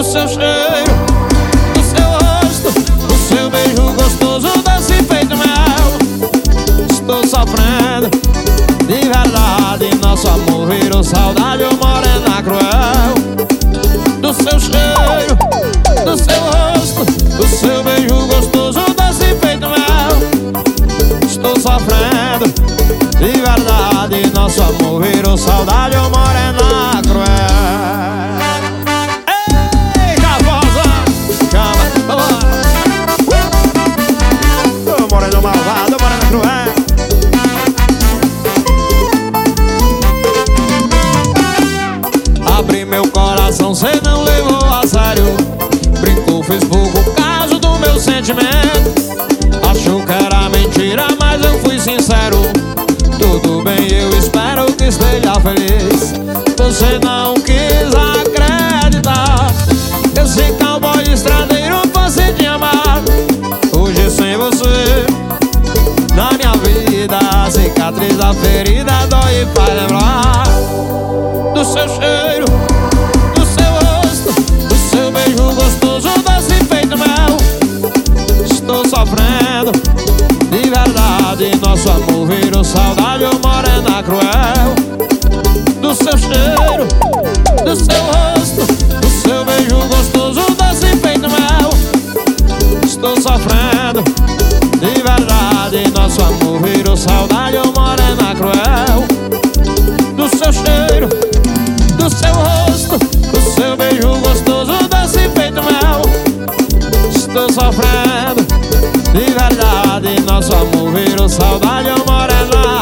do seu cheiro, do seu rosto, do seu beijo gostoso, doce feito mel. Estou sofrendo, de verdade, nosso amor virou saudade, ô morena cruel. Do seu cheiro, do seu rosto, do seu beijo gostoso, doce feito mel. Estou sofrendo, de verdade, nosso amor virou saudade, ô morena cruel. Ei, Cavosa, chama, vamos. Ô morena malvada, ô morena cruel. Abri meu coração, cê não levou a sério. Brincou, fez pouco caso do meu sentimento. Achou que era mentira, mas eu fui sincero. Tudo bem, eu espero que esteja feliz. Você não quis acreditar. Esse cowboy estradeiro fosse te amar. Hoje sem você, na minha vida, a cicatriz da ferida dói e faz lembrar do seu cheiro, do seu rosto, do seu beijo gostoso, doce feito mel. Estou sofrendo, de verdade, nosso amor virou saudade, ô morena cruel. Do seu cheiro, do seu rosto, do seu beijo gostoso, doce feito mel. Estou sofrendo, de verdade, nosso amor virou saudade, ô morena cruel. Do seu cheiro, do seu rosto, do seu beijo gostoso, doce feito mel. Estou sofrendo, de verdade, nosso amor virou saudade, ô morena